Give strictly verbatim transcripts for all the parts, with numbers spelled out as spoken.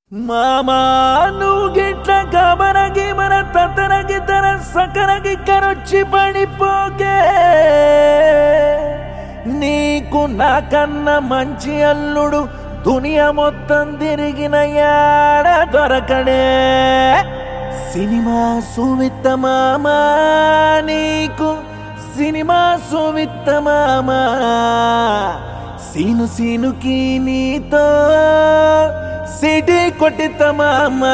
మామా నువ్వు గిట్ల గబరగి మన తతరగి తన సకరగి కరొచ్చి పడిపోకే నీకు నాకన్న మంచి అల్లుడు దునియా మొత్తం తిరిగిన యాడ దొరకడే సినిమా సువిత్త మామా నీకు సినిమా సువిత్త మామా సీను సీనుకి నీతో సిటీ కొట్టిత మామా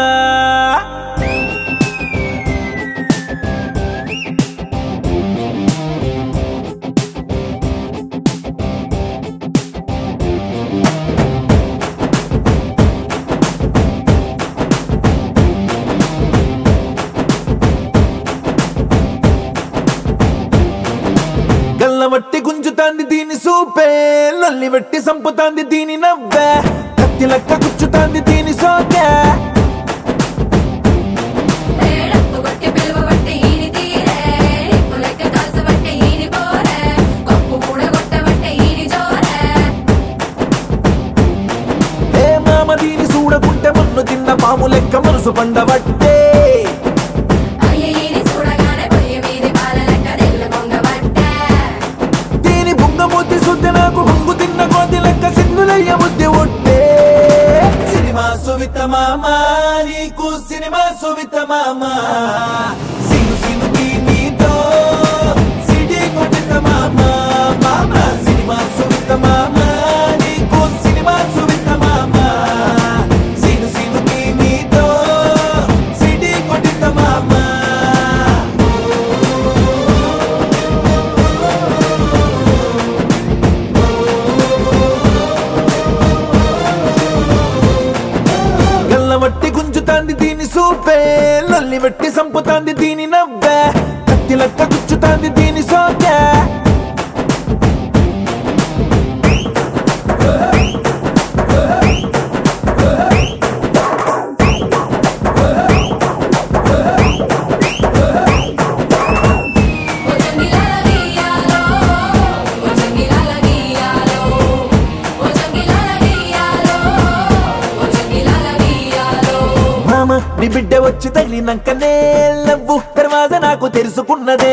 గల్లవట్టి గుంజుతాంది దీని సూపే లల్లి వెట్టి సంపుతాంది దీని నవ్వే కత్తి లెక్క గుచ్చుతాంది దీని సోకే ఏ మామ దీని చూడకుంటే మన్ను తిన్న పాము లెక్క మనసు పండబట్టే నాకు బొంగు తిన్న కోతి లెక్క సిగ్గులయ్య బుద్ధి ఒట్టే సినిమా సువిత మామా నీకు సినిమా సువిత మామా సిను సినుకి నీతో సిటీ కొట్టిత మామా మామా సినిమా సువిత మామా నీకు సినిమా సువిత మామా సిను సినుకి నీతో సిటీ కొట్టిత మామా వట్టి గుంజుతాంది దీని సూపే లల్లి వెట్టి సంపుతాంది దీని నవ్వే కత్తి లెక్క గుచ్చుతాంది దీని సోకే నీ బిడ్డ వచ్చి తగిలినాకనే లవ్వు దర్వాజా నాకు తెలుసుకున్నదే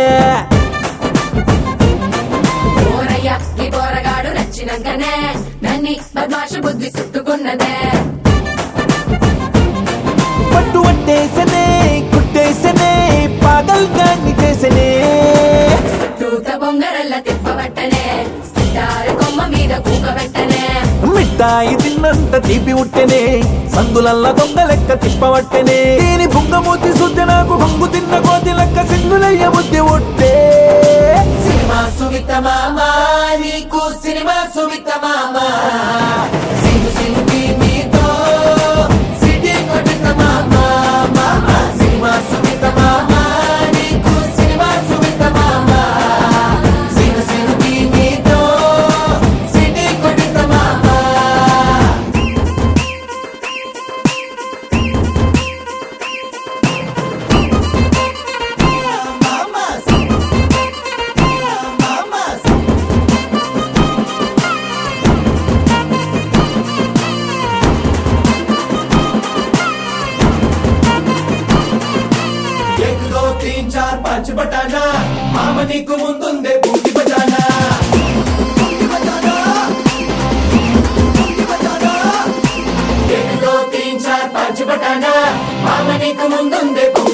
పట్టు పట్టేసనే కుట్టేసనే పాగల్ గాన్ని చేసనే బొంగరల్ల తిప్పబట్టనే కొమ్మ మీద కూకబెట్టనే మిఠాయి తిన్నంత తీపి ఉట్టెనే సందులల్ల దొంగ లెక్క తిప్పబట్టెనే దీని బుంగమూతి సుద్ది నాకు బొంగు తిన్న కోతి లెక్క సిగ్గులయ్య బుద్ధి ఒట్టే సినిమా సువిత మామా నీకు సినిమా సువిత మామా సిను సినుకి నీతో సిటీ కొట్టిత మామా మామా సినిమా సువిత మామా నీకు సినిమా సువిత మామా సిను సినుకి నీతో సిటీ కొట్టిత మామా तीन चार पांच बटाना मामा नीकु मुंदुंदे बूटी बजाना बूटी बजाना बूटी बजाना एक दो तीन चार पांच बटाना मामा नीकु मुंदुंदे